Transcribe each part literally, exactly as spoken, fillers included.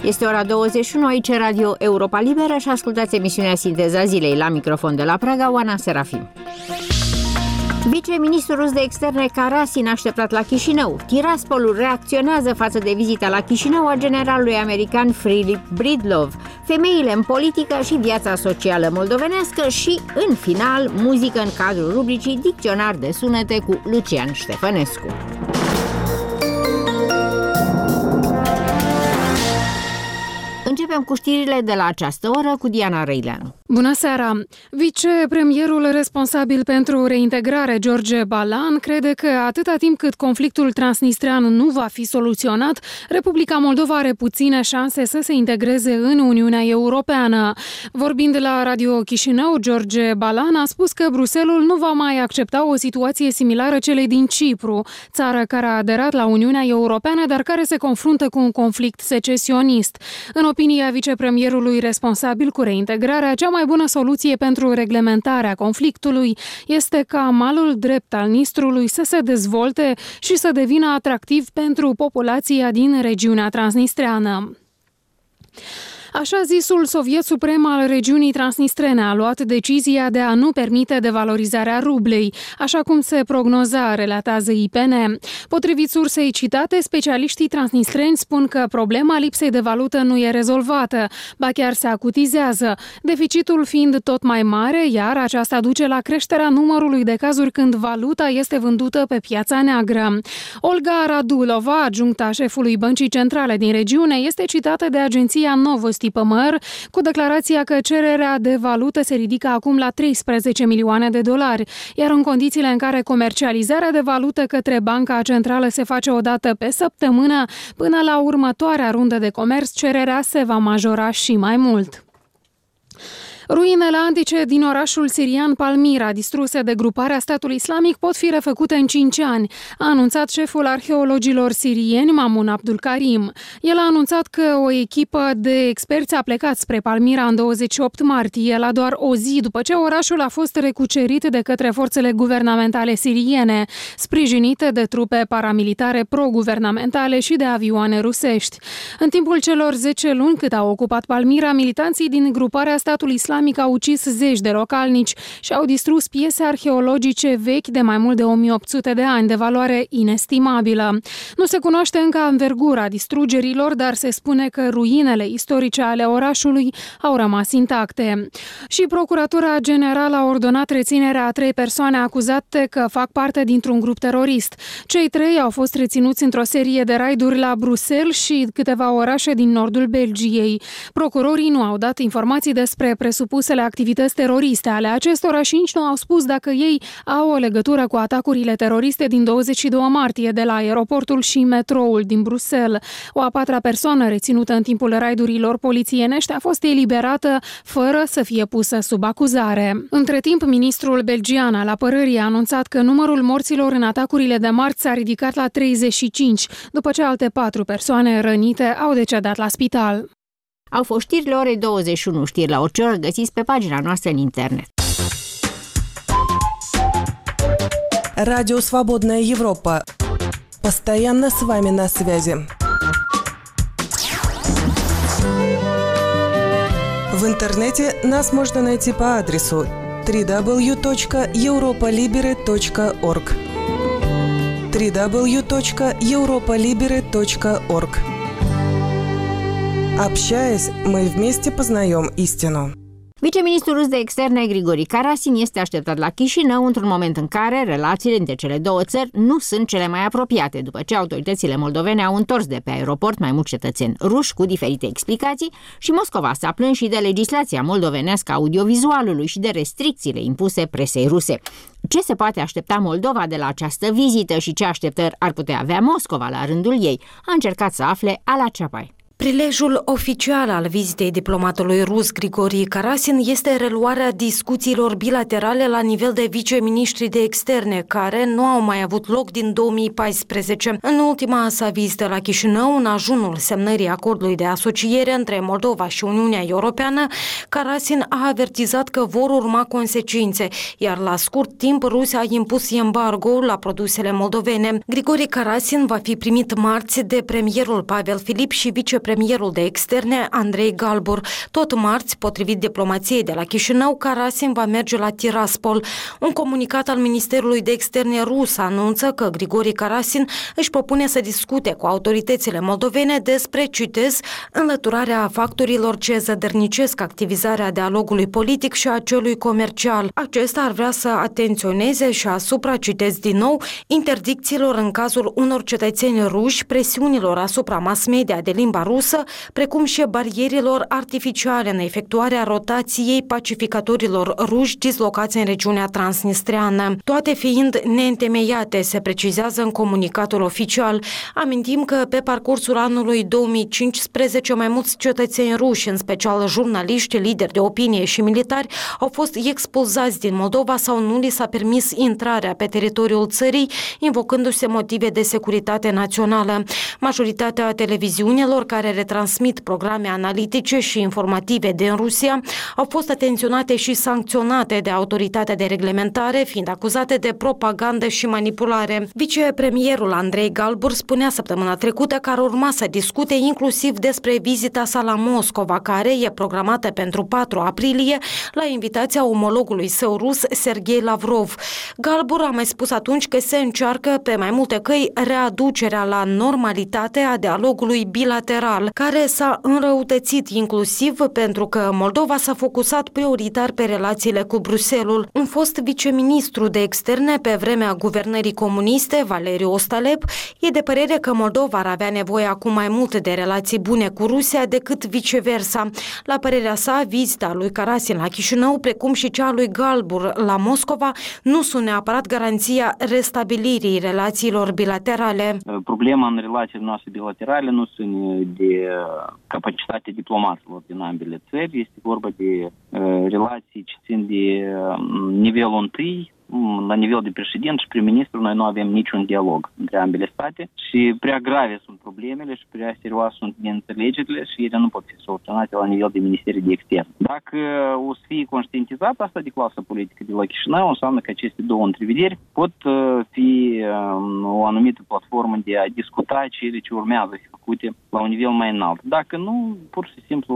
Este ora douăzeci și unu, aici Radio Europa Liberă și ascultați emisiunea Sinteza Zilei. La microfon de la Praga, Oana Serafim. Viceministrul rus de externe Karasin așteptat la Chișinău. Tiraspolul reacționează față de vizita la Chișinău a generalului american Filip Bridlov. Femeile în politică și viața socială moldovenească și, în final, muzică în cadrul rubricii Dicționar de sunete cu Lucian Ștefănescu. Începem cu știrile de la această oră cu Diana Răileanu. Bună seara! Vicepremierul responsabil pentru reintegrare, George Balan, crede că atâta timp cât conflictul transnistrean nu va fi soluționat, Republica Moldova are puține șanse să se integreze în Uniunea Europeană. Vorbind la Radio Chișinău, George Balan a spus că Bruxelles nu va mai accepta o situație similară celei din Cipru, țară care a aderat la Uniunea Europeană, dar care se confruntă cu un conflict secesionist. În opinia vicepremierului responsabil cu reintegrarea, cea mai bună soluție pentru reglementarea conflictului este ca malul drept al Nistrului să se dezvolte și să devină atractiv pentru populația din regiunea transnistreană. Așa zisul Soviet Suprem al regiunii transnistrene a luat decizia de a nu permite devalorizarea rublei, așa cum se prognoza, relatează I P N. Potrivit sursei citate, specialiștii transnistreni spun că problema lipsei de valută nu e rezolvată, ba chiar se acutizează, deficitul fiind tot mai mare, iar aceasta duce la creșterea numărului de cazuri când valuta este vândută pe piața neagră. Olga Radulova, adjuncta șefului Băncii Centrale din regiune, este citată de agenția Novosti P M R cu declarația că cererea de valută se ridică acum la treisprezece milioane de dolari, iar în condițiile în care comercializarea de valută către Banca Centrală se face o dată pe săptămână, până la următoarea rundă de comerț, cererea se va majora și mai mult. Ruinele antice din orașul sirian Palmira, distruse de gruparea statului islamic, pot fi refăcute în cinci ani, a anunțat șeful arheologilor sirieni, Mamun Abdul Karim. El a anunțat că o echipă de experți a plecat spre Palmira în douăzeci și opt martie, la doar o zi după ce orașul a fost recucerit de către forțele guvernamentale siriene, sprijinite de trupe paramilitare pro-guvernamentale și de avioane rusești. În timpul celor zece luni cât au ocupat Palmira, militanții din gruparea statului islamic au ucis zeci de localnici și au distrus piese arheologice vechi de mai mult de o mie opt sute de ani, de valoare inestimabilă. Nu se cunoaște încă învergura distrugerilor, dar se spune că ruinele istorice ale orașului au rămas intacte. Și Procuratura Generală a ordonat reținerea a trei persoane acuzate că fac parte dintr-un grup terorist. Cei trei au fost reținuți într-o serie de raiduri la Bruxelles și câteva orașe din nordul Belgiei. Procurorii nu au dat informații despre presupusele activități teroriste ale acestora și nici nu au spus dacă ei au o legătură cu atacurile teroriste din douăzeci și doi martie de la aeroportul și metroul din Bruxelles. O a patra persoană reținută în timpul raidurilor polițienești a fost eliberată fără să fie pusă sub acuzare. Între timp, ministrul belgian al apărării a anunțat că numărul morților în atacurile de marți s-a ridicat la treizeci și cinci, după ce alte patru persoane rănite au decedat la spital. Au fost știrile orei douăzeci și unu, știri la orice oră găsiți pe pagina noastră în internet. Радио Свободная Европа. Постоянно с вами на связи. В интернете нас можно найти по адресу дабл ю дабл ю дабл ю точка европа либере точка орг дабл ю дабл ю дабл ю точка европа либере точка орг. Общаясь, мы вместе познаем истину. Viceministrul rus de externe Grigori Karasin este așteptat la Chișinău într-un moment în care relațiile între cele două țări nu sunt cele mai apropiate, după ce autoritățile moldovene au întors de pe aeroport mai mulți cetățeni ruși cu diferite explicații și Moscova s-a plâns și de legislația moldovenească a audiovizualului și de restricțiile impuse presei ruse. Ce se poate aștepta Moldova de la această vizită și ce așteptări ar putea avea Moscova la rândul ei? A încercat să afle Ala Ceapai. Prilejul oficial al vizitei diplomatului rus Grigori Karasin este reluarea discuțiilor bilaterale la nivel de viceministri de externe, care nu au mai avut loc din două mii paisprezece. În ultima sa vizită la Chișinău, în ajunul semnării acordului de asociere între Moldova și Uniunea Europeană, Karasin a avertizat că vor urma consecințe, iar la scurt timp Rusia a impus embargo la produsele moldovene. Grigori Karasin va fi primit marți de premierul Pavel Filip și vicepremierul vicepremierul de externe Andrei Galbur. Tot marți, potrivit diplomației de la Chișinău, Karasin va merge la Tiraspol. Un comunicat al Ministerului de Externe rus anunță că Grigori Karasin își propune să discute cu autoritățile moldovene despre, citez, înlăturarea factorilor ce zădărnicesc activizarea dialogului politic și a celui comercial. Acesta ar vrea să atenționeze și asupra, citez din nou, interdicțiilor în cazul unor cetățeni ruși, presiunilor asupra mass media de limba rusă, precum și barierilor artificiale în efectuarea rotației pacificatorilor ruși dislocați în regiunea transnistreană. Toate fiind neîntemeiate, se precizează în comunicatul oficial. Amintim că pe parcursul anului două mii cincisprezece mai mulți cetățeni ruși, în special jurnaliști, lideri de opinie și militari, au fost expulzați din Moldova sau nu li s-a permis intrarea pe teritoriul țării, invocându-se motive de securitate națională. Majoritatea televiziunilor care retransmit programe analitice și informative din Rusia au fost atenționate și sancționate de autoritatea de reglementare, fiind acuzate de propagandă și manipulare. Vicepremierul Andrei Galbur spunea săptămâna trecută că ar urma să discute inclusiv despre vizita sa la Moscova, care e programată pentru patru aprilie, la invitația omologului său rus, Sergei Lavrov. Galbur a mai spus atunci că se încearcă pe mai multe căi readucerea la normalitate a dialogului bilateral, care s-a înrăutățit inclusiv pentru că Moldova s-a focusat prioritar pe relațiile cu Bruxelles. Un fost viceministru de externe pe vremea guvernării comuniste, Valeriu Ostalep, e de părere că Moldova ar avea nevoie acum mai mult de relații bune cu Rusia decât viceversa. La părerea sa, vizita lui Karasin la Chișinău, precum și cea lui Galbur la Moscova, nu sunt neapărat garanția restabilirii relațiilor bilaterale. Problema în relațiile noastre bilaterale nu ține de capacitate diplomatelor din ambele țări, este vorba de uh, relații ce țin de uh, nivelul întâi. La nivel de președinte și prim-ministru noi nu avem niciun dialog între ambele state și prea grave sunt problemele și prea serioase sunt neînțelegerile și ele nu pot fi soluționate la nivel de Ministerii de Externe. Dacă o să fie conștientizat asta de clasa politică de la Chișinău, înseamnă că aceste două întrevederi pot fi o anumită platformă de a discuta cele ce urmează să fi făcute la un nivel mai înalt. Dacă nu, pur și simplu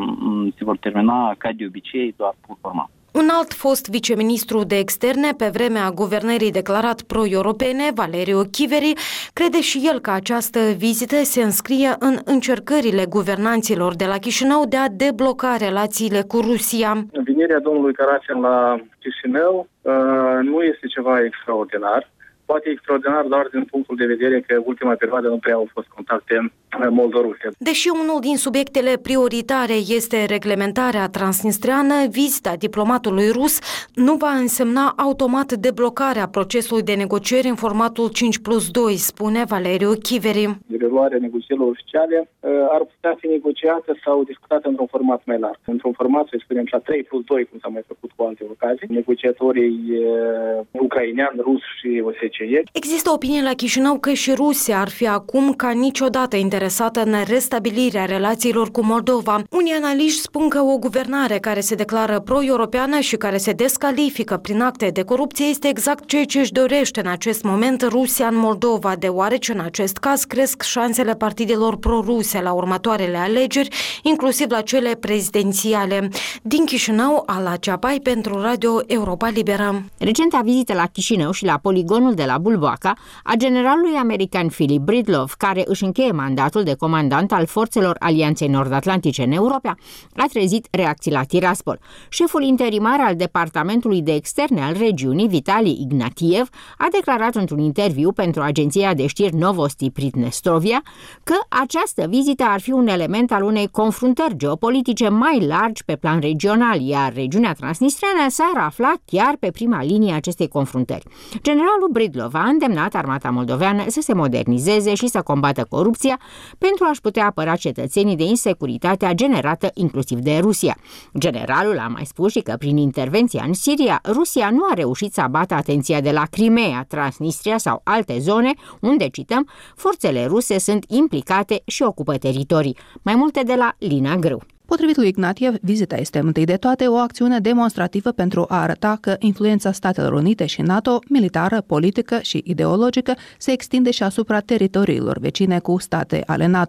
se vor termina ca de obicei doar pur formal. Un alt fost viceministru de externe pe vremea guvernării declarat pro-europene, Valeriu Chiveri, crede și el că această vizită se înscrie în încercările guvernanților de la Chișinău de a debloca relațiile cu Rusia. Venirea domnului Karasin la Chișinău uh, nu este ceva extraordinar. Poate extraordinar doar din punctul de vedere că ultima perioadă nu prea au fost contacte moldoruсе. Deși unul din subiectele prioritare este reglementarea transnistreană, vizita diplomatului rus nu va însemna automat deblocarea procesului de negocieri în formatul cinci plus doi, spune Valeriu Chiveri. Reluarea negocierilor oficiale ar putea fi negociată sau discutată într-un format mai larg. Într-un format, să spunem, la trei plus doi, cum s-a mai făcut cu alte ocazii, negociatorii ucrainean, rus și O S C E. Există opinie la Chișinău că și Rusia ar fi acum ca niciodată interesată în restabilirea relațiilor cu Moldova. Unii analiști spun că o guvernare care se declară pro-europeană și care se descalifică prin acte de corupție este exact ceea ce își dorește în acest moment Rusia în Moldova, deoarece în acest caz cresc șansele partidelor pro-ruse la următoarele alegeri, inclusiv la cele prezidențiale. Din Chișinău, Ala Ceapai pentru Radio Europa Liberă. Recenta vizită la Chișinău și la poligonul de la Bulboaca a generalului american Philip Breedlove, care își încheie mandatul de comandant al forțelor Alianței Nord-Atlantice în Europa, a trezit reacții la Tiraspol. Șeful interimar al Departamentului de Externe al regiunii, Vitali Ignatiev, a declarat într-un interviu pentru agenția de știri Novosti Pridnestrovia că această vizită ar fi un element al unei confruntări geopolitice mai largi pe plan regional, iar regiunea transnistreană s-ar afla chiar pe prima linie a acestei confruntări. Generalul Breedlove a îndemnat armata moldoveană să se modernizeze și să combată corupția pentru a-și putea apăra cetățenii de insecuritatea generată inclusiv de Rusia. Generalul a mai spus și că prin intervenția în Siria, Rusia nu a reușit să abată atenția de la Crimea, Transnistria sau alte zone unde, cităm, forțele ruse sunt implicate și ocupă teritorii. Mai multe de la Lina Grâu. Potrivit lui Ignatiev, vizita este întâi de toate o acțiune demonstrativă pentru a arăta că influența Statelor Unite și NATO, militară, politică și ideologică, se extinde și asupra teritoriilor vecine cu state ale NATO.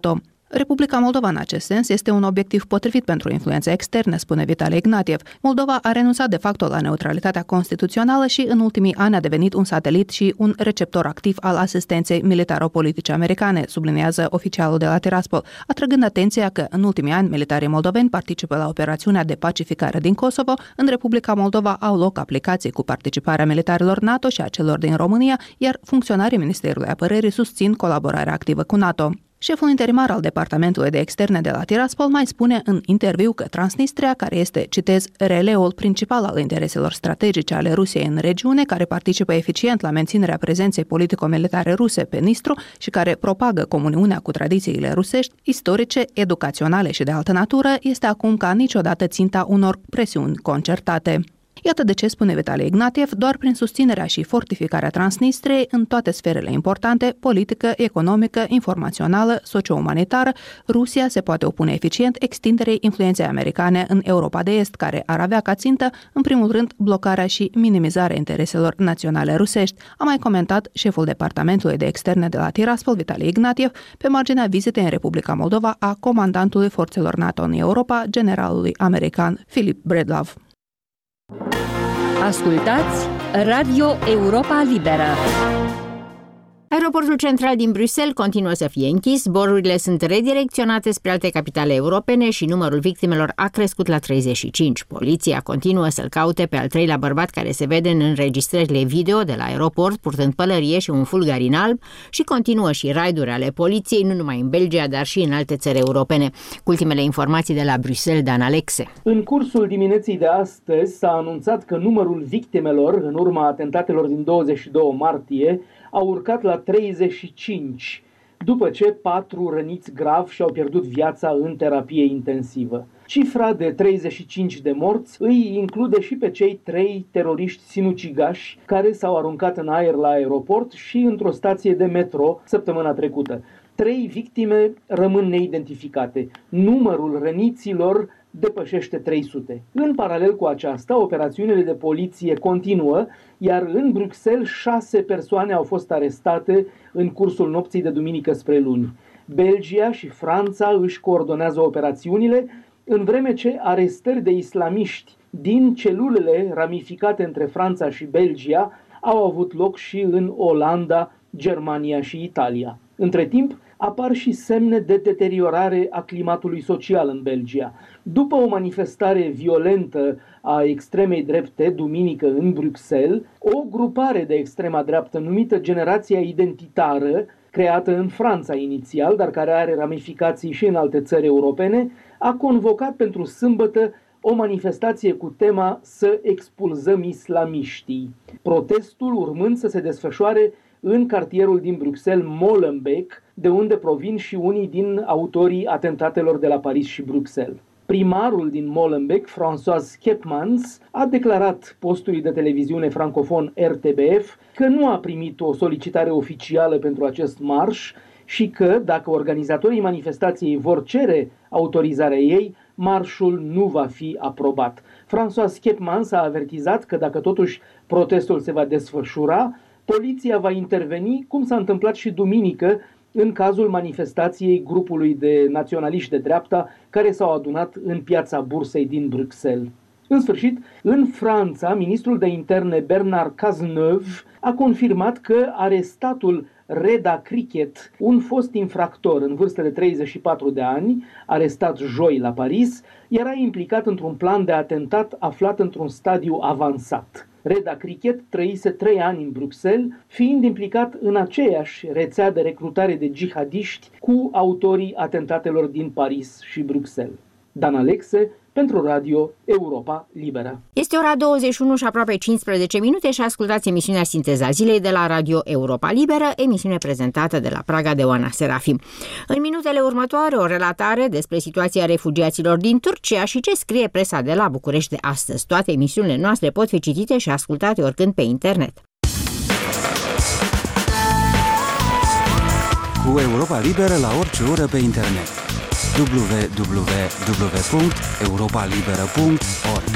Republica Moldova, în acest sens, este un obiectiv potrivit pentru influența externă, spune Vitali Ignatiev. Moldova a renunțat de facto la neutralitatea constituțională și în ultimii ani a devenit un satelit și un receptor activ al asistenței militaro-politice americane, subliniază oficialul de la Tiraspol, atrăgând atenția că în ultimii ani militarii moldoveni participă la operațiunea de pacificare din Kosovo. În Republica Moldova au loc aplicații cu participarea militarilor NATO și a celor din România, iar funcționarii Ministerului Apărării susțin colaborarea activă cu NATO. Șeful interimar al Departamentului de Externe de la Tiraspol mai spune în interviu că Transnistria, care este, citez, releul principal al intereselor strategice ale Rusiei în regiune, care participă eficient la menținerea prezenței politico-militare ruse pe Nistru și care propagă comuniunea cu tradițiile rusești, istorice, educaționale și de altă natură, este acum ca niciodată ținta unor presiuni concertate. Iată de ce, spune Vitali Ignatiev, doar prin susținerea și fortificarea Transnistriei în toate sferele importante, politică, economică, informațională, socio-umanitară, Rusia se poate opune eficient extinderei influenței americane în Europa de Est, care ar avea ca țintă, în primul rând, blocarea și minimizarea intereselor naționale rusești, a mai comentat șeful Departamentului de Externe de la Tiraspol, Vitali Ignatiev, pe marginea vizitei în Republica Moldova a comandantului forțelor NATO în Europa, generalului american Philip Bredlav. Ascultați Radio Europa Liberă. Aeroportul central din Bruxelles continuă să fie închis, zborurile sunt redirecționate spre alte capitale europene și numărul victimelor a crescut la treizeci și cinci. Poliția continuă să-l caute pe al treilea bărbat care se vede în înregistrările video de la aeroport purtând pălărie și un fulgarin alb și continuă și raiduri ale poliției nu numai în Belgia, dar și în alte țări europene. Cu ultimele informații de la Bruxelles, Dan Alexe. În cursul dimineții de astăzi s-a anunțat că numărul victimelor în urma atentatelor din douăzeci și doi martie a urcat la treizeci și cinci, după ce patru răniți grav și-au pierdut viața în terapie intensivă. Cifra de treizeci și cinci de morți îi include și pe cei trei teroriști sinucigași care s-au aruncat în aer la aeroport și într-o stație de metro săptămâna trecută. Trei victime rămân neidentificate. Numărul răniților depășește trei sute. În paralel cu aceasta, operațiunile de poliție continuă, iar în Bruxelles șase persoane au fost arestate în cursul nopții de duminică spre luni. Belgia și Franța își coordonează operațiunile, în vreme ce arestări de islamiști din celulele ramificate între Franța și Belgia au avut loc și în Olanda, Germania și Italia. Între timp, apar și semne de deteriorare a climatului social în Belgia. După o manifestare violentă a extremei drepte, duminică în Bruxelles, o grupare de extrema dreaptă numită Generația Identitară, creată în Franța inițial, dar care are ramificații și în alte țări europene, a convocat pentru sâmbătă o manifestație cu tema Să expulzăm islamiștii. Protestul urmând să se desfășoare în cartierul din Bruxelles, Molenbeek, de unde provin și unii din autorii atentatelor de la Paris și Bruxelles. Primarul din Molenbeek, François Schepmans, a declarat postului de televiziune francofon R T B F că nu a primit o solicitare oficială pentru acest marș și că, dacă organizatorii manifestației vor cere autorizarea ei, marșul nu va fi aprobat. François Schepmans a avertizat că dacă totuși protestul se va desfășura, poliția va interveni, cum s-a întâmplat și duminică, în cazul manifestației grupului de naționaliști de dreapta care s-au adunat în piața Bursei din Bruxelles. În sfârșit, în Franța, ministrul de interne Bernard Cazeneuve a confirmat că arestatul Reda Cricket, un fost infractor în vârstă de treizeci și patru de ani, arestat joi la Paris, era implicat într-un plan de atentat aflat într-un stadiu avansat. Reda Cricket trăise trei ani în Bruxelles, fiind implicat în aceeași rețea de recrutare de jihadiști cu autorii atentatelor din Paris și Bruxelles. Dan Alexe, pentru Radio Europa Liberă. Este ora douăzeci și unu și aproape cincisprezece minute și ascultați emisiunea Sinteza Zilei de la Radio Europa Liberă, emisiune prezentată de la Praga de Oana Serafim. În minutele următoare, o relatare despre situația refugiaților din Turcia și ce scrie presa de la București de astăzi. Toate emisiunile noastre pot fi citite și ascultate oricând pe internet. Cu Europa Liberă la orice oră pe internet. w w w punct europa liberă punct org.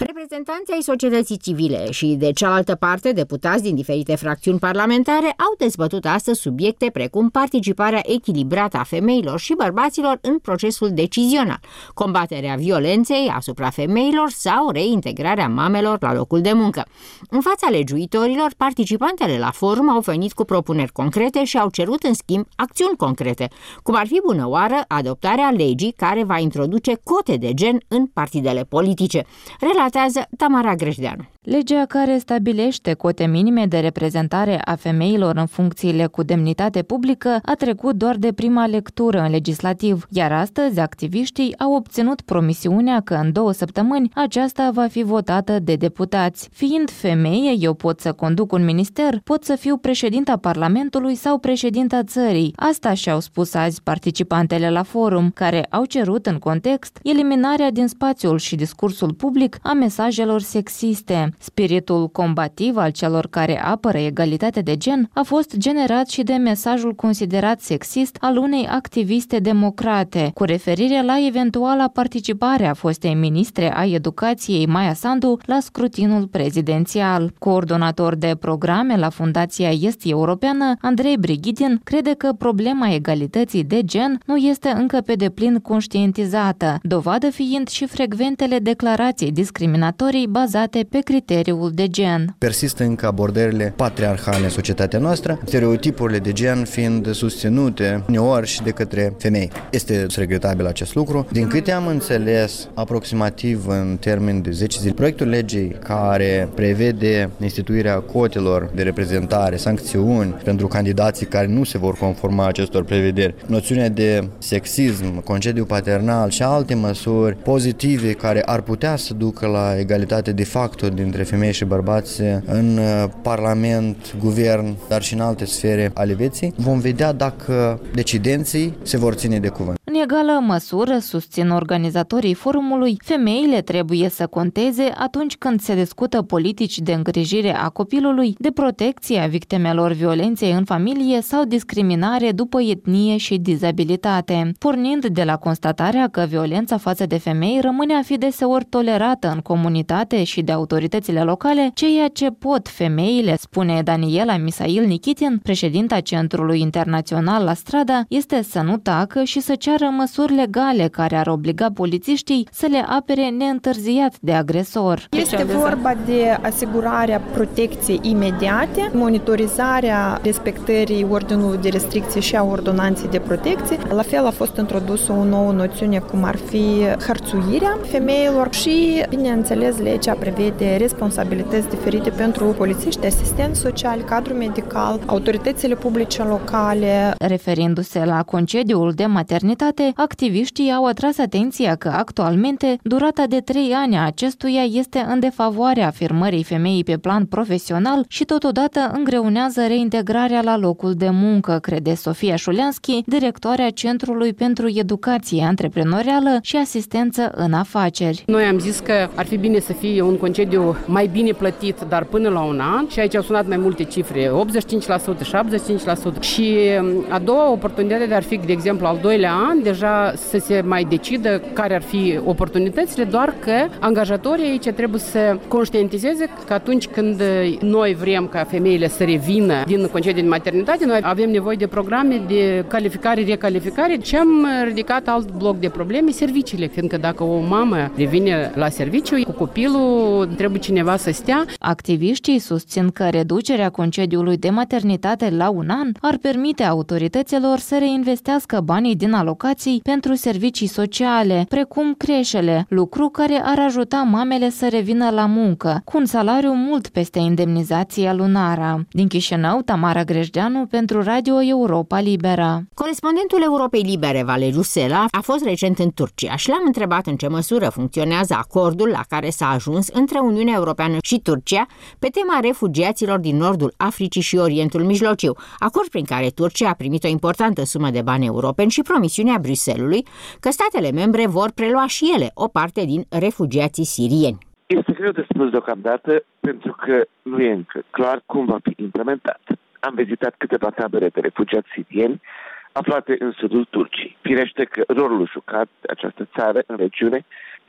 Reprezentanții ai societății civile și, de cealaltă parte, deputați din diferite fracțiuni parlamentare au dezbătut astăzi subiecte precum participarea echilibrată a femeilor și bărbaților în procesul decizional, combaterea violenței asupra femeilor sau reintegrarea mamelor la locul de muncă. În fața legiuitorilor, participantele la forum au venit cu propuneri concrete și au cerut, în schimb, acțiuni concrete, cum ar fi bună oară adoptarea legii care va introduce cote de gen în partidele politice. Relatează Tamara Grejdeanu. Legea care stabilește cote minime de reprezentare a femeilor în funcțiile cu demnitate publică a trecut doar de prima lectură în legislativ, iar astăzi activiștii au obținut promisiunea că în două săptămâni aceasta va fi votată de deputați. Fiind femeie, eu pot să conduc un minister, pot să fiu președinta Parlamentului sau președinta țării. Asta și-au spus azi participantele la forum, care au cerut în context eliminarea din spațiul și discursul public a mesajelor sexiste. Spiritul combativ al celor care apără egalitatea de gen a fost generat și de mesajul considerat sexist al unei activiste democrate, cu referire la eventuala participare a fostei ministre a educației Maia Sandu la scrutinul prezidențial. Coordonator de programe la Fundația Est-Europeană, Andrei Brighidin, crede că problema egalității de gen nu este încă pe deplin conștientizată, dovadă fiind și frecventele declarații discriminatorii bazate pe criteriul de gen. Persistă încă abordările patriarhale în societatea noastră, stereotipurile de gen fiind susținute uneori și de către femei. Este regretabil acest lucru. Din câte am înțeles, aproximativ în termen de zece zile, proiectul legii care prevede instituirea cotelor de reprezentare, sancțiuni pentru candidații care nu se vor conforma acestor prevederi, noțiunea de sexism, concediu paternal și alte măsuri pozitive care ar putea să ducă la egalitate de facto dintre femei și bărbați în Parlament, Guvern, dar și în alte sfere ale vieții, vom vedea dacă decidenții se vor ține de cuvânt. În egală măsură, susțin organizatorii forumului, femeile trebuie să conteze atunci când se discută politici de îngrijire a copilului, de protecție a victimelor violenței în familie sau discriminare după etnie și dizabilitate. Pornind de la constatarea că violența față de femei rămâne a fi deseori tolerată în comunitate și de autoritățile locale, ceea ce pot femeile, spune Daniela Misail Nikitin, președinta Centrului Internațional La Strada, este să nu tacă și să ceară măsuri legale care ar obliga polițiștii să le apere neîntârziat de agresor. Este vorba de asigurarea protecției imediate, monitorizarea respectării ordinului de restricție și a ordonanței de protecție. La fel a fost introdusă o nouă noțiune cum ar fi hărțuirea femeilor și, bineînțeles, legea prevede responsabilități diferite pentru polițiști, asistenți sociali, cadru medical, autoritățile publice locale. Referindu-se la concediul de maternitate, activiștii au atras atenția că actualmente durata de trei ani a acestuia este în defavoarea afirmării femeii pe plan profesional și totodată îngreunează reintegrarea la locul de muncă, crede Sofia Șuleanski, directoarea Centrului pentru Educație Antreprenorială și Asistență în Afaceri. Noi am zis că ar fi bine să fie un concediu mai bine plătit, dar până la un an, și aici au sunat mai multe cifre, optzeci și cinci la sută, șaptezeci și cinci la sută. Și a doua oportunitate ar fi, de exemplu, al doilea an, deja să se mai decidă care ar fi oportunitățile, doar că angajatorii aici trebuie să conștientizeze că atunci când noi vrem ca femeile să revină din concediu de maternitate, noi avem nevoie de programe de calificare, recalificare și am ridicat alt bloc de probleme, serviciile, fiindcă dacă o mamă revine la serviciu, cu copilul trebuie cineva să stea. Activiștii susțin că reducerea concediului de maternitate la un an ar permite autorităților să reinvestească banii din alocații pentru servicii sociale, precum creșele, lucru care ar ajuta mamele să revină la muncă, cu un salariu mult peste indemnizația lunară. Din Chișinău, Tamara Grejdeanu pentru Radio Europa Liberă. Corespondentul Europei Libere, Valeriu Sela, a fost recent în Turcia și l-am întrebat în ce măsură funcționează acordul la care s-a ajuns între Uniunea Europeană și Turcia pe tema refugiaților din nordul Africii și Orientul Mijlociu, acord prin care Turcia a primit o importantă sumă de bani europeni și promisiunea Bruxellesului că statele membre vor prelua și ele o parte din refugiații sirieni. Este greu de spus deocamdată pentru că nu e încă clar cum va fi implementat. Am vizitat câteva tabere de refugiați sirieni aflate în sudul Turciei. Firește că rolul jucat de această țară în regiune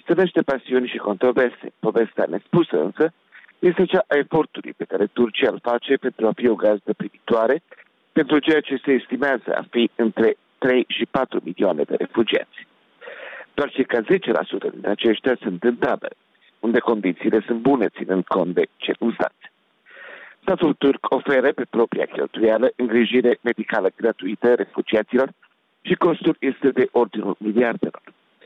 stârnește pasiuni și controverse. Povestea nespusă însă este cea a efortului pe care Turcia îl face pentru a fi o gazdă primitoare pentru ceea ce se estimează a fi între trei și patru milioane de refugiați. Doar circa zece la sută dintre aceștia sunt în tabere, unde condițiile sunt bune ținând cont de circunstanțe. Statul turc oferă pe propria cheltuială îngrijire medicală gratuită refugiaților și costul este de ordinul miliardelor.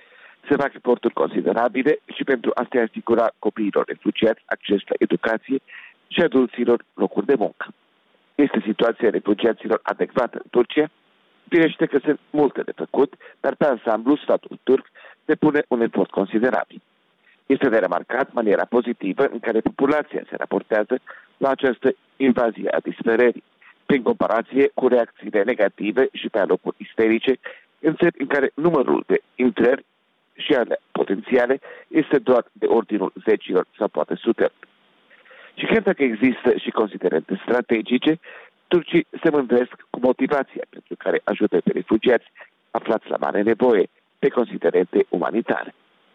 Se fac eforturi considerabile și pentru a se asigura copiilor refugiați acces la educație și adulților locuri de muncă. Este situația refugiaților adecvată în Turcia? Firește că sunt multe de făcut, dar pe ansamblu statul turc depune un efort considerabil. Este de remarcat maniera pozitivă în care populația se raportează la această invazie a disperării, prin comparație cu reacțiile negative și pe alocuri isterice în țări în care numărul de intrări și ale potențiale este doar de ordinul zecilor sau poate sutelor. Și chiar dacă există și considerente strategice, turcii se mândresc cu motivația pentru care ajută pe refugiați aflați la mare nevoie pe considerente umanitare.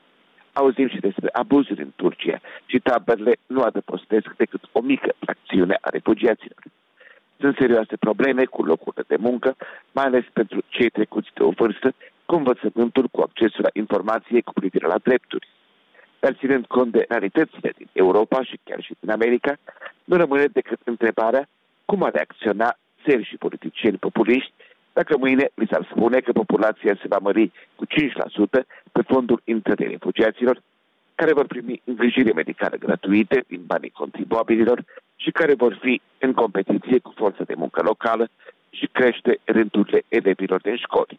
Auzim și despre abuzuri în Turcia și taberele nu adăpostesc decât o mică fracțiune a refugiaților. Sunt serioase probleme cu locurile de muncă, mai ales pentru cei trecuți de o vârstă, cu învățământul, cu accesul la informație cu privire la drepturi. Dar ținând cont de realitățile din Europa și chiar și din America, nu rămâne decât întrebarea cum ar reacționa serși politicieni populiști dacă mâine li s-ar spune că populația se va mări cu cinci la sută pe fondul intrării refugiaților, care vor primi îngrijire medicală gratuite din banii contribuabililor și care vor fi în competiție cu forța de muncă locală și crește rândurile elevilor din școli.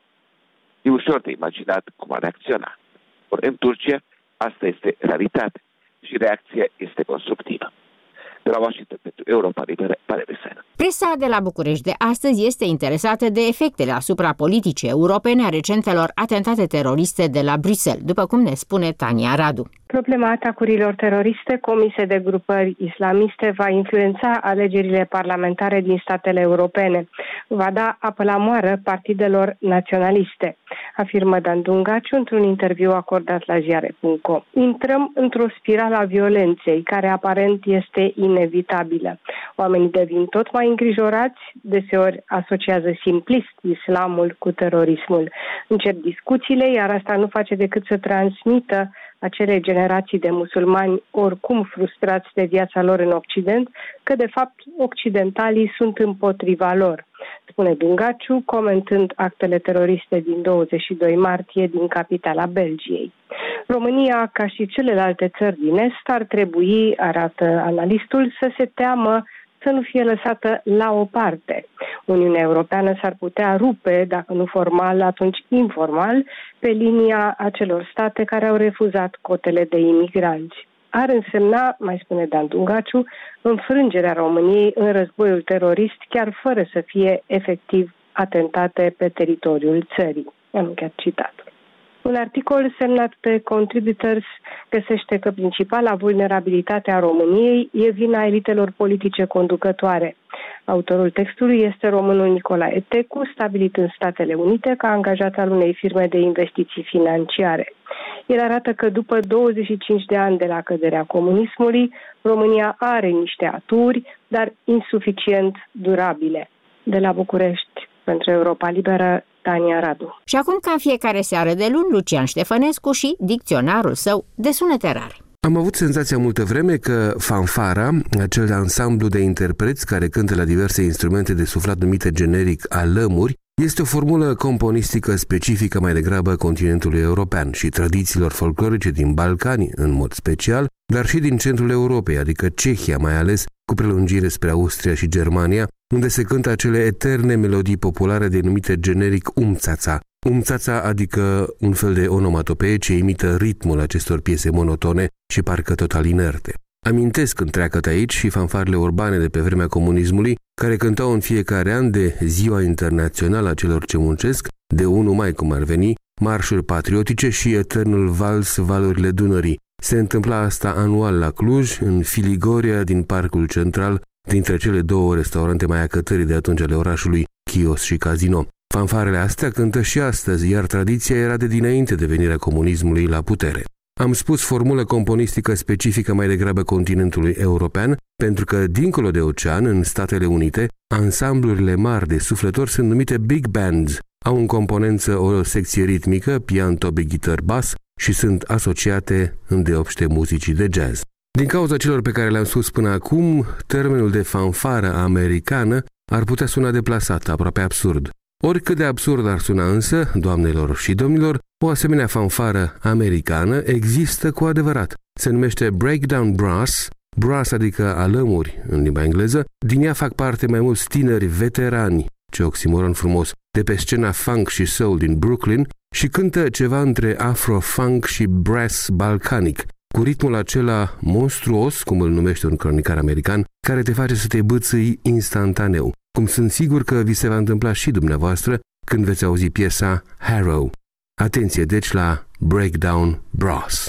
E ușor de imaginat cum ar reacționa. Ori în Turcia, asta este realitate și reacția este constructivă. De la Washington pentru Europa Liberă, Pare Veselă. Presa de la București de astăzi este interesată de efectele asupra politicii europene a recentelor atentate teroriste de la Bruxelles, după cum ne spune Tania Radu. Problema atacurilor teroriste comise de grupări islamiste va influența alegerile parlamentare din statele europene. Va da apă la moară partidelor naționaliste, afirmă Dan Dungaciu într-un interviu acordat la ziare punct com. Intrăm într-o spirală a violenței, care aparent este inevitabilă. Oamenii devin tot mai îngrijorați, deseori asociază simplist islamul cu terorismul. Încep discuțiile, iar asta nu face decât să transmită acele generații de musulmani oricum frustrați de viața lor în Occident, că de fapt occidentalii sunt împotriva lor, spune Dungaciu, comentând actele teroriste din douăzeci și doi martie din capitala Belgiei. România, ca și celelalte țări din Est, ar trebui, arată analistul, să se teamă să nu fie lăsată la o parte. Uniunea Europeană s-ar putea rupe, dacă nu formal, atunci informal, pe linia acelor state care au refuzat cotele de imigranți. Ar însemna, mai spune Dan Dungaciu, înfrângerea României în războiul terorist, chiar fără să fie efectiv atentate pe teritoriul țării. Am încheiat citatul. Un articol semnat pe Contributors găsește că principala vulnerabilitate a României e vina elitelor politice conducătoare. Autorul textului este românul Nicolae Tecu, stabilit în Statele Unite ca angajat al unei firme de investiții financiare. El arată că după douăzeci și cinci de ani de la căderea comunismului, România are niște aturi, dar insuficient durabile. De la București, pentru Europa Liberă, Tania Radu. Și acum, ca în fiecare seară de luni, Lucian Ștefănescu și dicționarul său de sunete rare. Am avut senzația multă vreme că fanfara, acel ansamblu de interpreți care cântă la diverse instrumente de suflat numite generic alămuri, este o formulă componistică specifică mai degrabă continentului european și tradițiilor folclorice din Balcani, în mod special, dar și din centrul Europei, adică Cehia mai ales, cu prelungire spre Austria și Germania, unde se cântă acele eterne melodii populare denumite generic umțața. Umțața adică un fel de onomatopee ce imită ritmul acestor piese monotone și parcă total inerte. Amintesc întreagăt aici și fanfarele urbane de pe vremea comunismului, care cântau în fiecare an de Ziua Internațională a celor ce muncesc, de unu mai cum ar veni, marșuri patriotice și eternul vals Valurile Dunării. Se întâmpla asta anual la Cluj, în Filigoria din Parcul Central, dintre cele două restaurante mai acătării de atunci ale orașului, Chios și Casino. Fanfarele astea cântă și astăzi, iar tradiția era de dinainte de venirea comunismului la putere. Am spus formulă componistică specifică mai degrabă continentului european, pentru că, dincolo de ocean, în Statele Unite, ansamblurile mari de suflători sunt numite big bands, au în componență o secție ritmică, pian, tobe, gitar, bas și sunt asociate îndeopște muzicii de jazz. Din cauza celor pe care le-am spus până acum, termenul de fanfară americană ar putea suna deplasat, aproape absurd. Oricât de absurd ar suna însă, doamnelor și domnilor, o asemenea fanfară americană există cu adevărat. Se numește Breakdown Brass, brass adică alămuri în limba engleză, din ea fac parte mai mulți tineri veterani, ce oximoron frumos, de pe scena funk și soul din Brooklyn și cântă ceva între afro-funk și brass balcanic, cu ritmul acela monstruos, cum îl numește un cronicar american, care te face să te bâțâi instantaneu, cum sunt sigur că vi se va întâmpla și dumneavoastră când veți auzi piesa Harrow. Atenție deci la Breakdown Brass.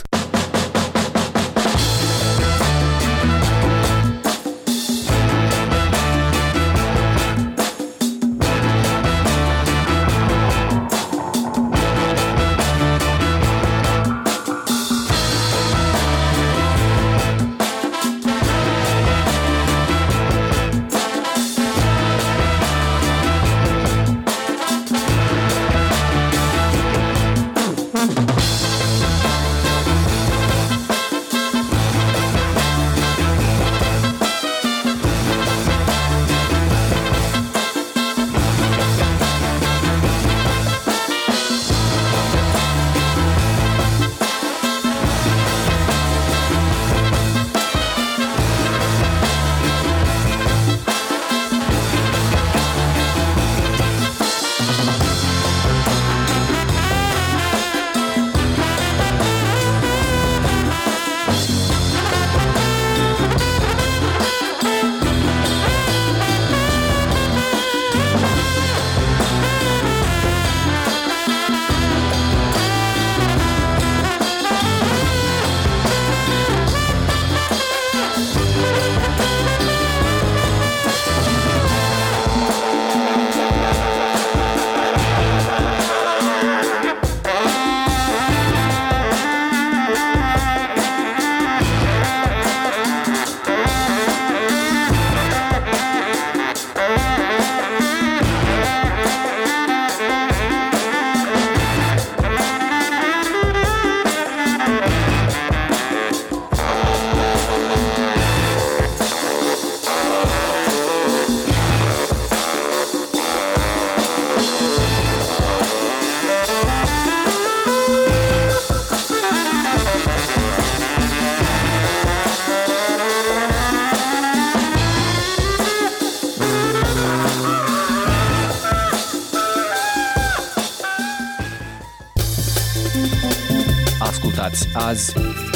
Ascultați azi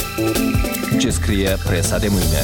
ce scrie presa de mâine.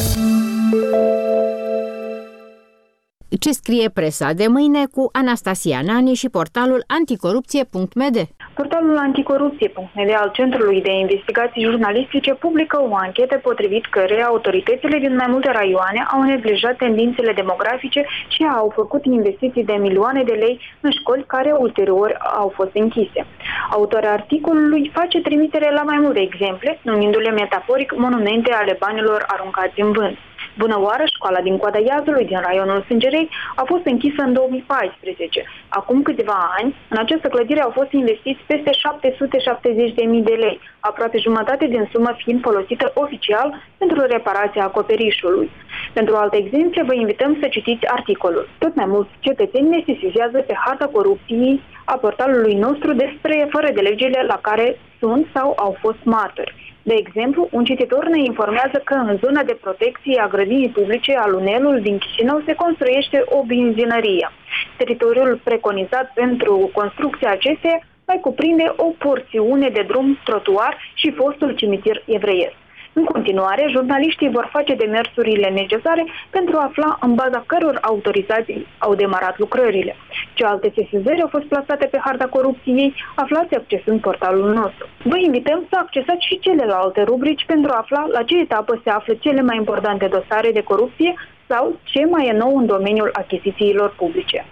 Ce scrie presa de mâine cu Anastasia Nani și portalul anticorupție punct m d. Portalul anticorupție punct m d al Centrului de Investigații Jurnalistice publică o anchetă potrivit căreia autoritățile din mai multe raioane au neglijat tendințele demografice și au făcut investiții de milioane de lei în școli care ulterior au fost închise. Autoarea articolului face trimitere la mai multe exemple, numindu-le metaforic monumente ale banilor aruncați în vânt. Bună oară, școala din Coada Iazului, din raionul Sângerei, a fost închisă în două mii paisprezece. Acum câțiva ani, în această clădire au fost investiți peste șapte sute șaptezeci de mii de lei, aproape jumătate din sumă fiind folosită oficial pentru reparația acoperișului. Pentru alte exemple, vă invităm să citiți articolul. Tot mai mulți cetățeni ne sesizează pe harta corupției a portalului nostru despre fără de legile la care sunt sau au fost martori. De exemplu, un cititor ne informează că în zona de protecție a grădinii publice al Lunelul din Chișinău se construiește o benzinărie. Teritoriul preconizat pentru construcția acesteia mai cuprinde o porțiune de drum, trotuar și fostul cimitir evreiesc. În continuare, jurnaliștii vor face demersurile necesare pentru a afla în baza căror autorizații au demarat lucrările. Ce alte sesizări au fost plasate pe harta corupției, aflați accesând portalul nostru. Vă invităm să accesați și celelalte rubrici pentru a afla la ce etapă se află cele mai importante dosare de corupție sau ce mai e nou în domeniul achizițiilor publice.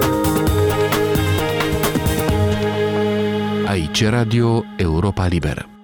Aici Radio Europa Liberă.